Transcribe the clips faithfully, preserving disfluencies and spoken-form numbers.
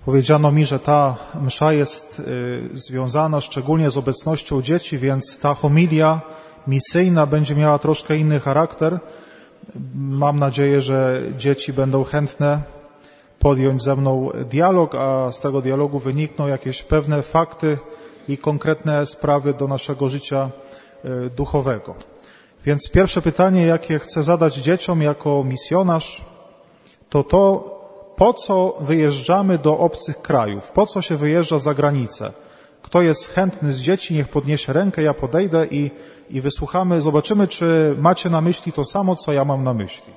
Powiedziano mi, że ta msza jest y, związana szczególnie z obecnością dzieci, więc ta homilia misyjna będzie miała troszkę inny charakter. Mam nadzieję, że dzieci będą chętne podjąć ze mną dialog, a z tego dialogu wynikną jakieś pewne fakty i konkretne sprawy do naszego życia y, duchowego. Więc pierwsze pytanie, jakie chcę zadać dzieciom jako misjonarz, to to, po co wyjeżdżamy do obcych krajów? Po co się wyjeżdża za granicę? Kto jest chętny z dzieci, niech podniesie rękę, ja podejdę i, i wysłuchamy. Zobaczymy, czy macie na myśli to samo, co ja mam na myśli.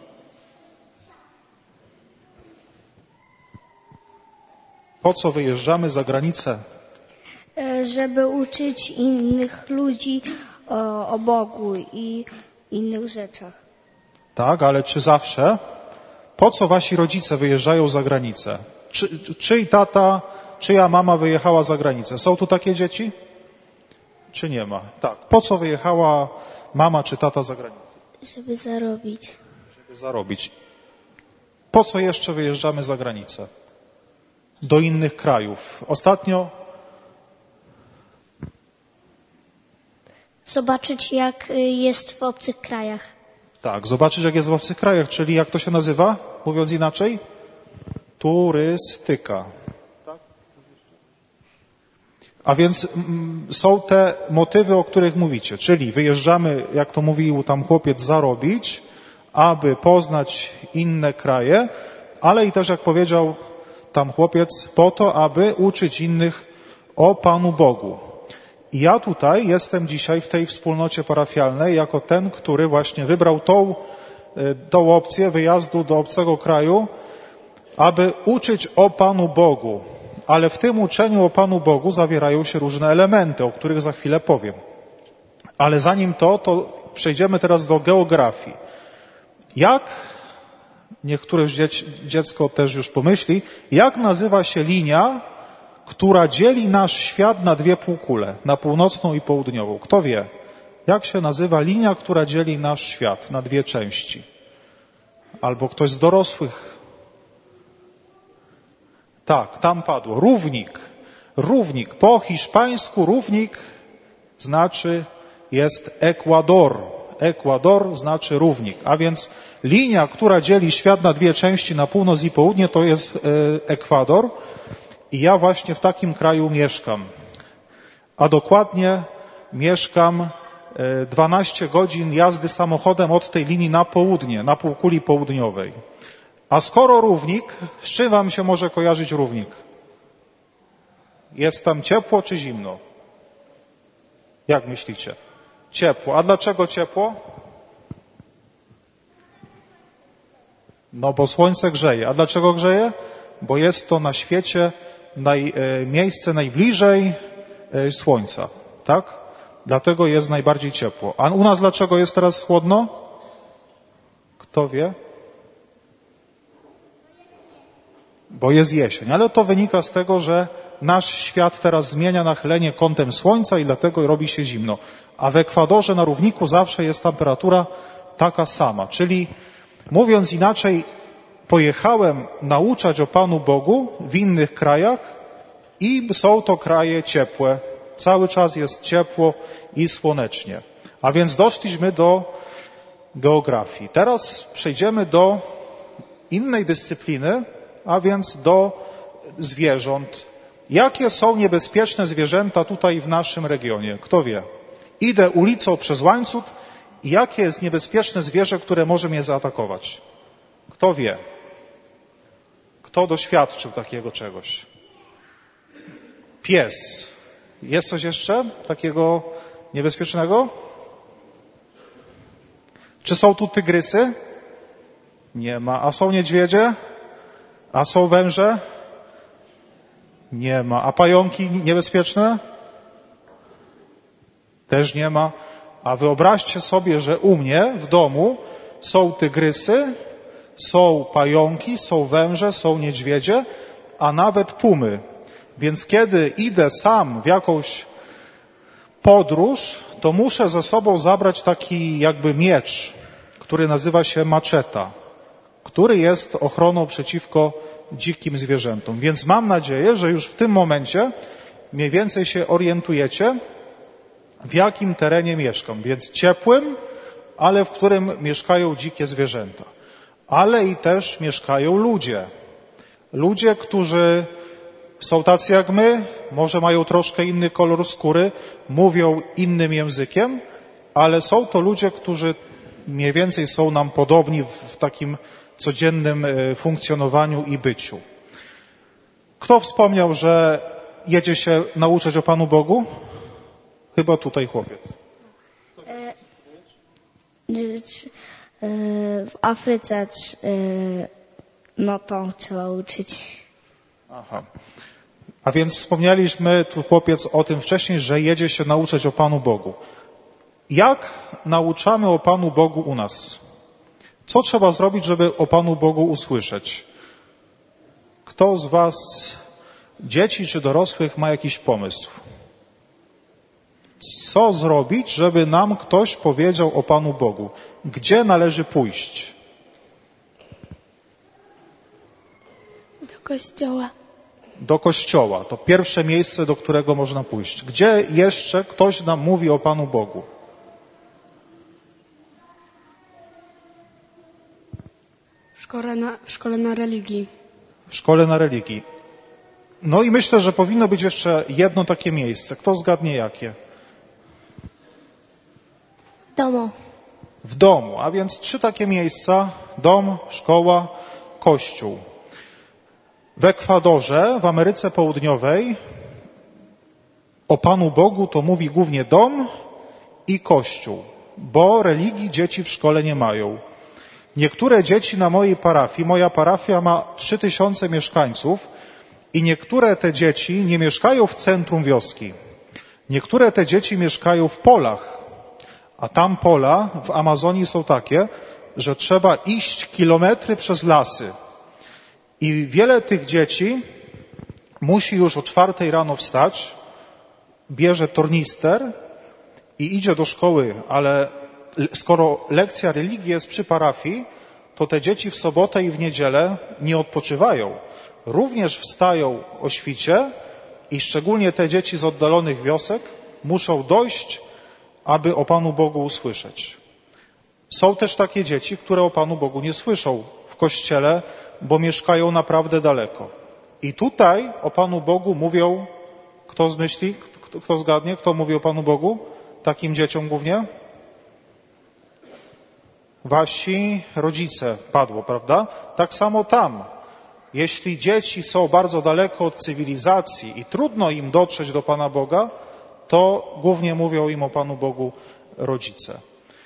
Po co wyjeżdżamy za granicę? Żeby uczyć innych ludzi o, o Bogu i innych rzeczach. Tak, ale czy zawsze? Po co wasi rodzice wyjeżdżają za granicę? Czy, czyj tata, czyja mama wyjechała za granicę? Są tu takie dzieci? Czy nie ma? Tak. Po co wyjechała mama czy tata za granicę? Żeby zarobić. Żeby zarobić. Po co jeszcze wyjeżdżamy za granicę? Do innych krajów. Ostatnio Zobaczyć, jak jest w obcych krajach. Tak, zobaczyć, jak jest w obcych krajach, czyli jak to się nazywa, mówiąc inaczej? Turystyka. Tak? A więc mm, są te motywy, o których mówicie, czyli wyjeżdżamy, jak to mówił tam chłopiec, zarobić, aby poznać inne kraje, ale i też, jak powiedział tam chłopiec, po to, aby uczyć innych o Panu Bogu. I ja tutaj jestem dzisiaj w tej wspólnocie parafialnej jako ten, który właśnie wybrał tą, tą opcję wyjazdu do obcego kraju, aby uczyć o Panu Bogu. Ale w tym uczeniu o Panu Bogu zawierają się różne elementy, o których za chwilę powiem. Ale zanim to, to przejdziemy teraz do geografii. Jak, niech któreś dziecko też już pomyśli, jak nazywa się linia, która dzieli nasz świat na dwie półkule, na północną i południową. Kto wie, jak się nazywa linia, która dzieli nasz świat na dwie części? Albo ktoś z dorosłych. Tak, tam padło. Równik. Równik. Po hiszpańsku równik znaczy jest Ekwador. Ekwador znaczy równik. A więc linia, która dzieli świat na dwie części, na północ i południe, to jest Ekwador. I ja właśnie w takim kraju mieszkam. A dokładnie mieszkam dwanaście godzin jazdy samochodem od tej linii na południe, na półkuli południowej. A skoro równik, z czym wam się może kojarzyć równik? Jest tam ciepło czy zimno? Jak myślicie? Ciepło. A dlaczego ciepło? No bo słońce grzeje. A dlaczego grzeje? Bo jest to na świecie naj, e, miejsce najbliżej e, słońca, tak? Dlatego jest najbardziej ciepło. A u nas dlaczego jest teraz chłodno? Kto wie? Bo jest jesień. Ale to wynika z tego, że nasz świat teraz zmienia nachylenie kątem słońca i dlatego robi się zimno. A w Ekwadorze na równiku zawsze jest temperatura taka sama. Czyli mówiąc inaczej, pojechałem nauczać o Panu Bogu w innych krajach i są to kraje ciepłe. Cały czas jest ciepło i słonecznie. A więc doszliśmy do geografii. Teraz przejdziemy do innej dyscypliny, a więc do zwierząt. Jakie są niebezpieczne zwierzęta tutaj w naszym regionie? Kto wie? Idę ulicą przez łańcuch i jakie jest niebezpieczne zwierzę, które może mnie zaatakować? Kto wie? Kto doświadczył takiego czegoś? Pies. Jest coś jeszcze takiego niebezpiecznego? Czy są tu tygrysy? Nie ma. A są niedźwiedzie? A są węże? Nie ma. A pająki niebezpieczne? Też nie ma. A wyobraźcie sobie, że u mnie w domu są tygrysy, są pająki, są węże, są niedźwiedzie, a nawet pumy. Więc kiedy idę sam w jakąś podróż, to muszę ze sobą zabrać taki jakby miecz, który nazywa się maczeta, który jest ochroną przeciwko dzikim zwierzętom. Więc mam nadzieję, że już w tym momencie mniej więcej się orientujecie, w jakim terenie mieszkam. Więc ciepłym, ale w którym mieszkają dzikie zwierzęta. Ale i też mieszkają ludzie. Ludzie, którzy są tacy jak my, może mają troszkę inny kolor skóry, mówią innym językiem, ale są to ludzie, którzy mniej więcej są nam podobni w takim codziennym funkcjonowaniu i byciu. Kto wspomniał, że jedzie się nauczyć o Panu Bogu? Chyba tutaj chłopiec. E, w Afryce no to trzeba uczyć. Aha. A więc wspomnieliśmy, tu chłopiec, o tym wcześniej, że jedzie się nauczyć o Panu Bogu. Jak nauczamy o Panu Bogu u nas? Co trzeba zrobić, żeby o Panu Bogu usłyszeć? Kto z was, dzieci czy dorosłych, ma jakiś pomysł? Co zrobić, żeby nam ktoś powiedział o Panu Bogu? Gdzie należy pójść? Do kościoła. Do kościoła. To pierwsze miejsce, do którego można pójść. Gdzie jeszcze ktoś nam mówi o Panu Bogu? W szkole na, w szkole na religii. W szkole na religii. No i myślę, że powinno być jeszcze jedno takie miejsce. Kto zgadnie jakie? Domu. W domu, a więc trzy takie miejsca: dom, szkoła, kościół. W Ekwadorze, w Ameryce Południowej, o Panu Bogu to mówi głównie dom i kościół, bo religii dzieci w szkole nie mają. Niektóre dzieci na mojej parafii, moja parafia ma trzy tysiące mieszkańców i niektóre te dzieci nie mieszkają w centrum wioski. Niektóre te dzieci mieszkają w polach, a tam pola w Amazonii są takie, że trzeba iść kilometry przez lasy. I wiele tych dzieci musi już o czwartej rano wstać, bierze tornister i idzie do szkoły, ale skoro lekcja religii jest przy parafii, to te dzieci w sobotę i w niedzielę nie odpoczywają. Również wstają o świcie i szczególnie te dzieci z oddalonych wiosek muszą dojść, aby o Panu Bogu usłyszeć. Są też takie dzieci, które o Panu Bogu nie słyszą w kościele, bo mieszkają naprawdę daleko. I tutaj o Panu Bogu mówią, kto zmyśli, kto, kto zgadnie, kto mówi o Panu Bogu? Takim dzieciom głównie? Wasi rodzice, padło, prawda? Tak samo tam. Jeśli dzieci są bardzo daleko od cywilizacji i trudno im dotrzeć do Pana Boga, to głównie mówią im o Panu Bogu rodzice.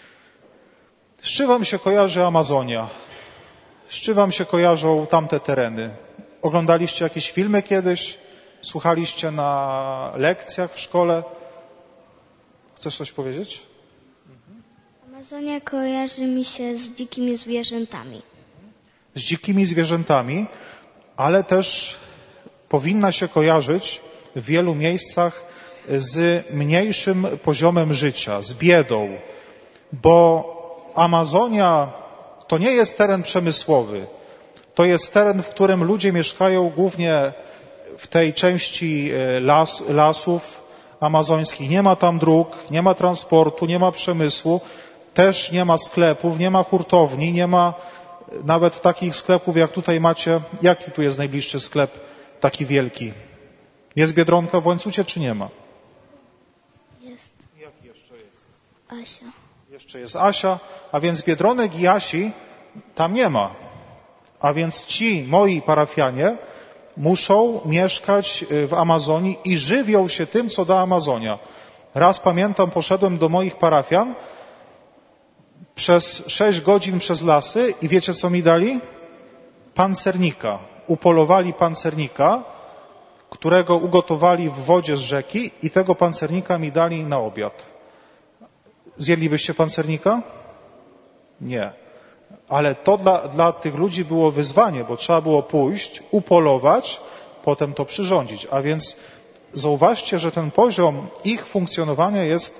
Z czym wam się kojarzy Amazonia? Z czym wam się kojarzą tamte tereny? Oglądaliście jakieś filmy kiedyś? Słuchaliście na lekcjach w szkole? Chcesz coś powiedzieć? Amazonia kojarzy mi się z dzikimi zwierzętami. Z dzikimi zwierzętami, ale też powinna się kojarzyć w wielu miejscach z mniejszym poziomem życia, z biedą, bo Amazonia to nie jest teren przemysłowy. To jest teren, w którym ludzie mieszkają głównie w tej części las, lasów amazońskich. Nie ma tam dróg, nie ma transportu, nie ma przemysłu, też nie ma sklepów, nie ma hurtowni, nie ma nawet takich sklepów, jak tutaj macie. Jaki tu jest najbliższy sklep taki wielki? Jest Biedronka w Łańcucie, czy nie ma? Jest. Jaki jeszcze jest? Asia. Jeszcze jest Asia, a więc Biedronek i Asi tam nie ma. A więc ci moi parafianie muszą mieszkać w Amazonii i żywią się tym, co da Amazonia. Raz pamiętam, poszedłem do moich parafian przez sześć godzin przez lasy i wiecie, co mi dali? Pancernika. Upolowali pancernika, którego ugotowali w wodzie z rzeki i tego pancernika mi dali na obiad. Zjedlibyście pancernika? Nie. Ale to dla, dla tych ludzi było wyzwanie, bo trzeba było pójść, upolować, potem to przyrządzić. A więc zauważcie, że ten poziom ich funkcjonowania jest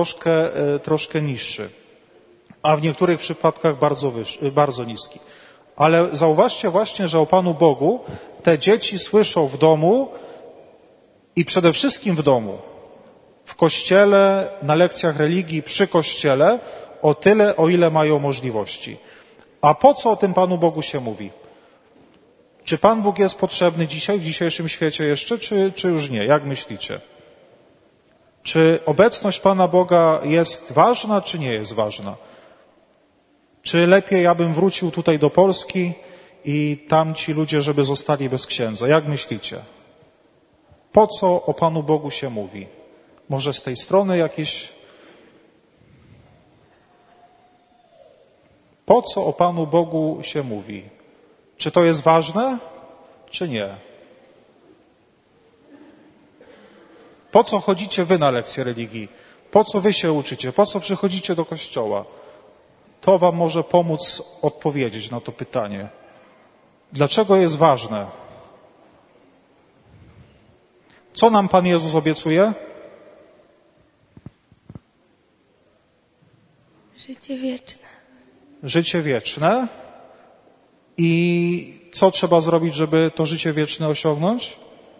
troszkę, troszkę niższy, a w niektórych przypadkach bardzo, wyższy, bardzo niski. Ale zauważcie właśnie, że o Panu Bogu te dzieci słyszą w domu i przede wszystkim w domu, w kościele, na lekcjach religii, przy kościele, o tyle, o ile mają możliwości. A po co o tym Panu Bogu się mówi? Czy Pan Bóg jest potrzebny dzisiaj, w dzisiejszym świecie jeszcze, czy, czy już nie? Jak myślicie? Czy obecność Pana Boga jest ważna, czy nie jest ważna? Czy lepiej, ja bym wrócił tutaj do Polski i tamci ludzie, żeby zostali bez księdza? Jak myślicie? Po co o Panu Bogu się mówi? Może z tej strony jakieś... Po co o Panu Bogu się mówi? Czy to jest ważne, czy nie? Po co chodzicie wy na lekcje religii? Po co wy się uczycie? Po co przychodzicie do kościoła? To wam może pomóc odpowiedzieć na to pytanie. Dlaczego jest ważne? Co nam Pan Jezus obiecuje? Życie wieczne. Życie wieczne. I co trzeba zrobić, żeby to życie wieczne osiągnąć?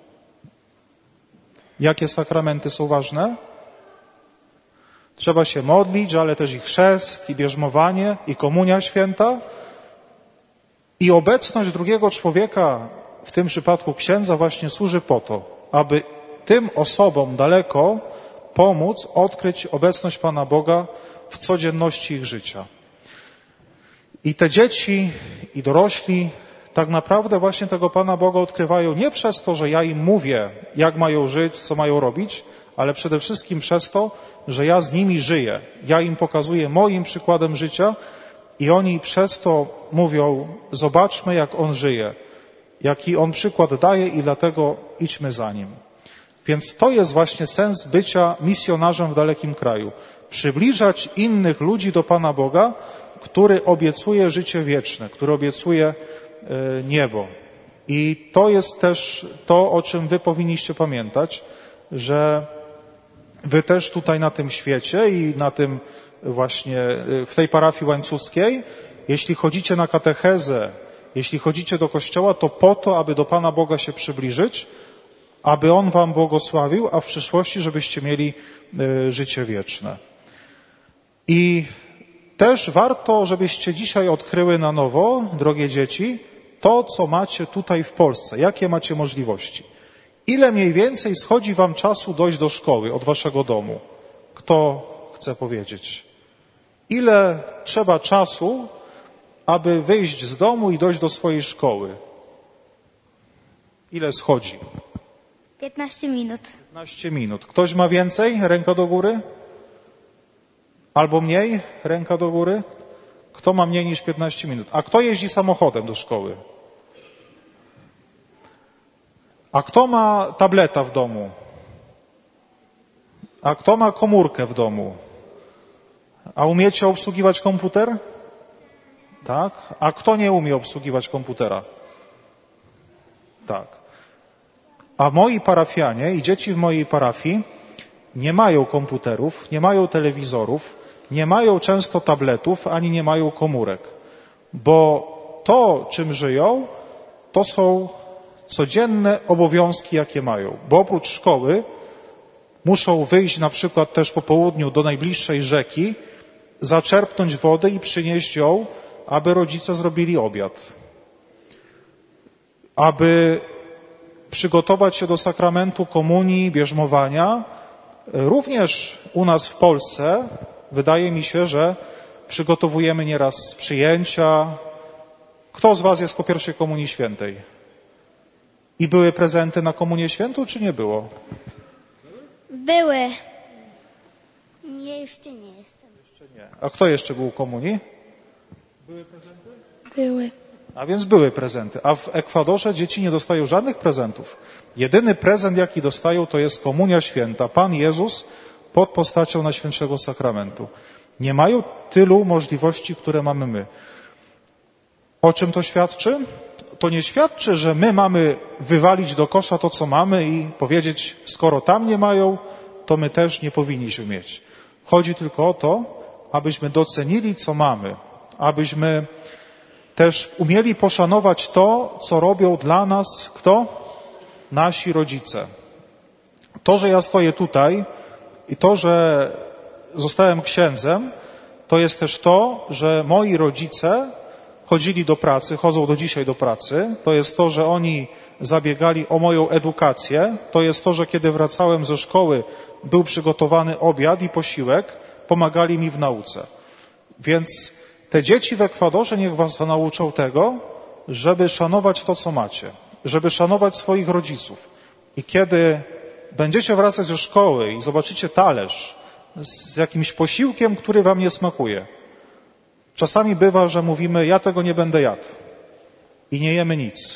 Jakie sakramenty są ważne? Trzeba się modlić, ale też i chrzest, i bierzmowanie, i komunia święta. I obecność drugiego człowieka, w tym przypadku księdza, właśnie służy po to, aby tym osobom daleko pomóc odkryć obecność Pana Boga w codzienności ich życia. I te dzieci i dorośli tak naprawdę właśnie tego Pana Boga odkrywają nie przez to, że ja im mówię, jak mają żyć, co mają robić, ale przede wszystkim przez to, że ja z nimi żyję. Ja im pokazuję moim przykładem życia i oni przez to mówią, zobaczmy, jak On żyje, jaki On przykład daje i dlatego idźmy za Nim. Więc to jest właśnie sens bycia misjonarzem w dalekim kraju. Przybliżać innych ludzi do Pana Boga, który obiecuje życie wieczne, który obiecuje niebo. I to jest też to, o czym wy powinniście pamiętać, że wy też tutaj na tym świecie i na tym właśnie, w tej parafii łańcuskiej, jeśli chodzicie na katechezę, jeśli chodzicie do kościoła, to po to, aby do Pana Boga się przybliżyć, aby On wam błogosławił, a w przyszłości, żebyście mieli życie wieczne. I też warto, żebyście dzisiaj odkryły na nowo, drogie dzieci, to, co macie tutaj w Polsce. Jakie macie możliwości? Ile mniej więcej schodzi wam czasu dojść do szkoły od waszego domu? Kto chce powiedzieć? Ile trzeba czasu, aby wyjść z domu i dojść do swojej szkoły? Ile schodzi? piętnaście minut. piętnaście minut. Ktoś ma więcej? Ręka do góry? Albo mniej? Ręka do góry? Kto ma mniej niż piętnaście minut? A kto jeździ samochodem do szkoły? A kto ma tableta w domu? A kto ma komórkę w domu? A umiecie obsługiwać komputer? Tak. A kto nie umie obsługiwać komputera? Tak. A moi parafianie i dzieci w mojej parafii nie mają komputerów, nie mają telewizorów, nie mają często tabletów, ani nie mają komórek. Bo to, czym żyją, to są codzienne obowiązki, jakie mają. Bo oprócz szkoły muszą wyjść na przykład też po południu do najbliższej rzeki, zaczerpnąć wody i przynieść ją, aby rodzice zrobili obiad. Aby przygotować się do sakramentu komunii, bierzmowania. Również u nas w Polsce wydaje mi się, że przygotowujemy nieraz przyjęcia. Kto z was jest po pierwszej komunii świętej? I były prezenty na komunię świętą, czy nie było? Były. Nie, jeszcze nie jestem. Jeszcze nie. A kto jeszcze był u komunii? Były prezenty? Były. A więc były prezenty. A w Ekwadorze dzieci nie dostają żadnych prezentów. Jedyny prezent, jaki dostają, to jest komunia święta. Pan Jezus pod postacią Najświętszego Sakramentu. Nie mają tylu możliwości, które mamy my. O czym to świadczy? To nie świadczy, że my mamy wywalić do kosza to, co mamy i powiedzieć, skoro tam nie mają, to my też nie powinniśmy mieć. Chodzi tylko o to, abyśmy docenili, co mamy, abyśmy Też umieli poszanować to, co robią dla nas kto? Nasi rodzice. To, że ja stoję tutaj i to, że zostałem księdzem, to jest też to, że moi rodzice chodzili do pracy, chodzą do dzisiaj do pracy. To jest to, że oni zabiegali o moją edukację. To jest to, że kiedy wracałem ze szkoły, był przygotowany obiad i posiłek, pomagali mi w nauce. Więc te dzieci w Ekwadorze niech was nauczą tego, żeby szanować to, co macie, żeby szanować swoich rodziców. I kiedy będziecie wracać ze szkoły i zobaczycie talerz z jakimś posiłkiem, który wam nie smakuje. Czasami bywa, że mówimy, ja tego nie będę jadł i nie jemy nic.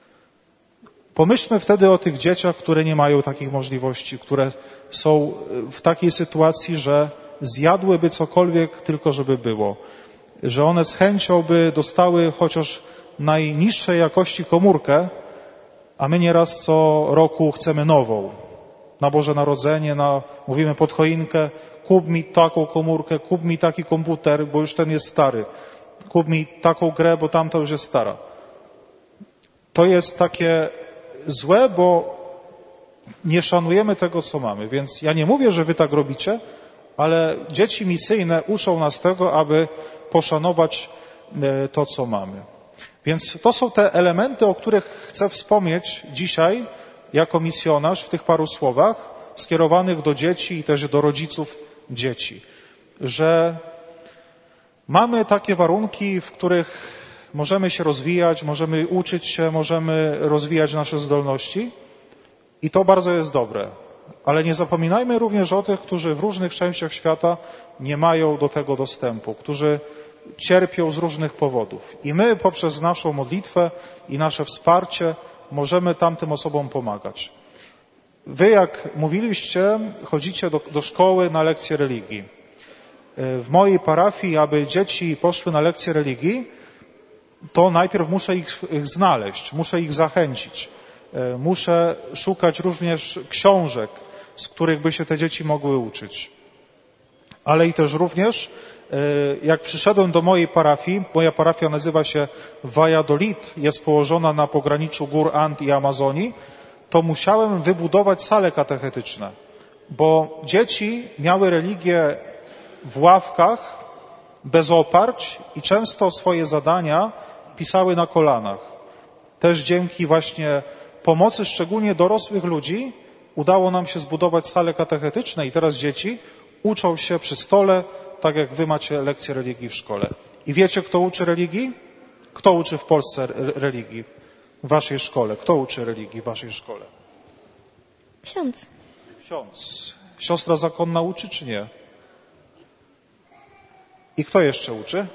Pomyślmy wtedy o tych dzieciach, które nie mają takich możliwości, które są w takiej sytuacji, że zjadłyby cokolwiek, tylko żeby było. Że one z chęcią by dostały chociaż najniższej jakości komórkę, a my nieraz co roku chcemy nową. Na Boże Narodzenie, na, mówimy pod choinkę, kup mi taką komórkę, kup mi taki komputer, bo już ten jest stary. Kup mi taką grę, bo tamta już jest stara. To jest takie złe, bo nie szanujemy tego, co mamy. Więc ja nie mówię, że wy tak robicie, ale dzieci misyjne uczą nas tego, aby poszanować to, co mamy. Więc to są te elementy, o których chcę wspomnieć dzisiaj jako misjonarz w tych paru słowach skierowanych do dzieci i też do rodziców dzieci. Że mamy takie warunki, w których możemy się rozwijać, możemy uczyć się, możemy rozwijać nasze zdolności i to bardzo jest dobre. Ale nie zapominajmy również o tych, którzy w różnych częściach świata nie mają do tego dostępu, którzy cierpią z różnych powodów. I my poprzez naszą modlitwę i nasze wsparcie możemy tamtym osobom pomagać. Wy, jak mówiliście, chodzicie do, do szkoły na lekcje religii. W mojej parafii, aby dzieci poszły na lekcje religii, to najpierw muszę ich, ich znaleźć, muszę ich zachęcić. Muszę szukać również książek, z których by się te dzieci mogły uczyć. Ale i też również, jak przyszedłem do mojej parafii, moja parafia nazywa się Valladolid, jest położona na pograniczu gór And i Amazonii, to musiałem wybudować sale katechetyczne, bo dzieci miały religię w ławkach, bez oparć i często swoje zadania pisały na kolanach. Też dzięki właśnie pomocy szczególnie dorosłych ludzi udało nam się zbudować sale katechetyczne i teraz dzieci uczą się przy stole, tak jak wy macie lekcje religii w szkole. I wiecie, kto uczy religii? Kto uczy w Polsce religii w waszej szkole? Kto uczy religii w waszej szkole? Ksiądz. Ksiądz. Siostra zakonna uczy, czy nie? I kto jeszcze uczy?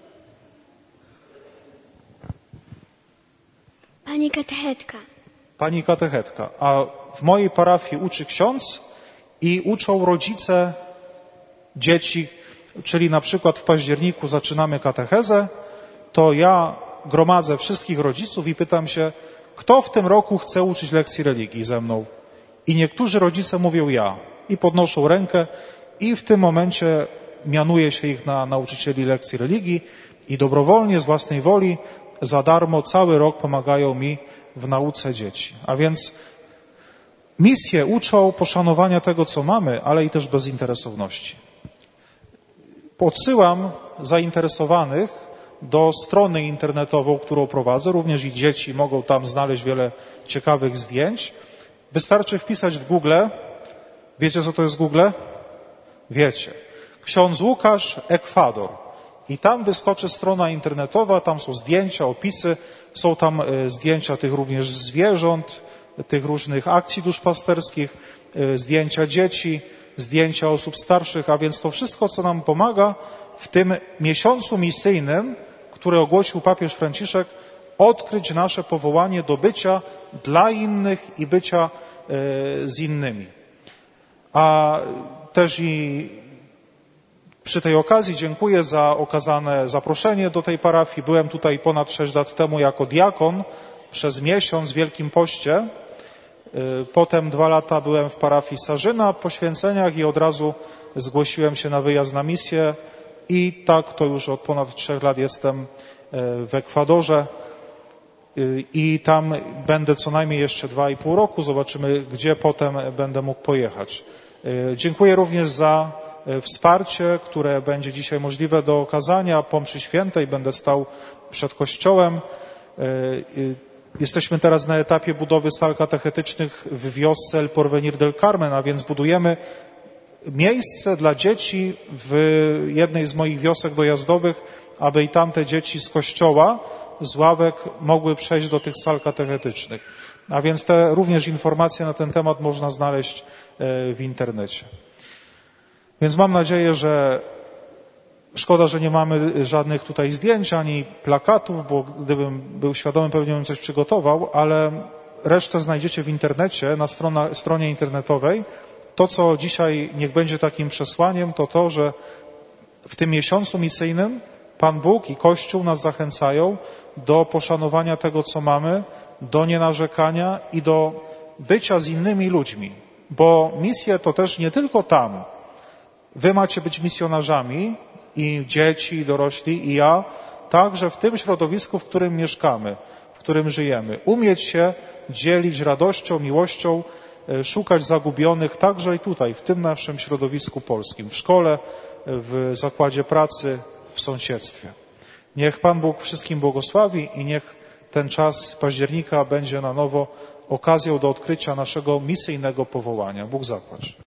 Pani katechetka. Pani katechetka. A w mojej parafii uczy ksiądz i uczą rodzice dzieci, czyli na przykład w październiku zaczynamy katechezę, to ja gromadzę wszystkich rodziców i pytam się, kto w tym roku chce uczyć lekcji religii ze mną? I niektórzy rodzice mówią ja i podnoszą rękę i w tym momencie mianuje się ich na nauczycieli lekcji religii i dobrowolnie, z własnej woli, za darmo cały rok pomagają mi w nauce dzieci. A więc misje uczą poszanowania tego, co mamy, ale i też bezinteresowności. Podsyłam zainteresowanych do strony internetową, którą prowadzę. Również i dzieci mogą tam znaleźć wiele ciekawych zdjęć. Wystarczy wpisać w Google. Wiecie, co to jest Google? Wiecie. Ksiądz Łukasz, Ekwador. I tam wyskoczy strona internetowa, tam są zdjęcia, opisy, są tam zdjęcia tych również zwierząt, tych różnych akcji duszpasterskich, zdjęcia dzieci, zdjęcia osób starszych, a więc to wszystko, co nam pomaga w tym miesiącu misyjnym, który ogłosił papież Franciszek, odkryć nasze powołanie do bycia dla innych i bycia z innymi. A też i przy tej okazji dziękuję za okazane zaproszenie do tej parafii. Byłem tutaj ponad sześć lat temu jako diakon przez miesiąc w Wielkim Poście. Potem dwa lata byłem w parafii Sarzyna po święceniach i od razu zgłosiłem się na wyjazd na misję i tak to już od ponad trzech lat jestem w Ekwadorze i tam będę co najmniej jeszcze dwa i pół roku. Zobaczymy, gdzie potem będę mógł pojechać. Dziękuję również za wsparcie, które będzie dzisiaj możliwe do okazania. Po mszy świętej będę stał przed kościołem. Jesteśmy teraz na etapie budowy sal katechetycznych w wiosce El Porvenir del Carmen, a więc budujemy miejsce dla dzieci w jednej z moich wiosek dojazdowych, aby i tamte dzieci z kościoła, z ławek mogły przejść do tych sal katechetycznych. A więc te również informacje na ten temat można znaleźć w internecie. Więc mam nadzieję, że szkoda, że nie mamy żadnych tutaj zdjęć ani plakatów, bo gdybym był świadomy, pewnie bym coś przygotował, ale resztę znajdziecie w internecie, na strona, stronie internetowej. To, co dzisiaj niech będzie takim przesłaniem, to to, że w tym miesiącu misyjnym Pan Bóg i Kościół nas zachęcają do poszanowania tego, co mamy, do nienarzekania i do bycia z innymi ludźmi. Bo misje to też nie tylko tam. Wy macie być misjonarzami, i dzieci, i dorośli, i ja, także w tym środowisku, w którym mieszkamy, w którym żyjemy. Umieć się dzielić radością, miłością, szukać zagubionych, także i tutaj, w tym naszym środowisku polskim, w szkole, w zakładzie pracy, w sąsiedztwie. Niech Pan Bóg wszystkim błogosławi i niech ten czas października będzie na nowo okazją do odkrycia naszego misyjnego powołania. Bóg zapłać.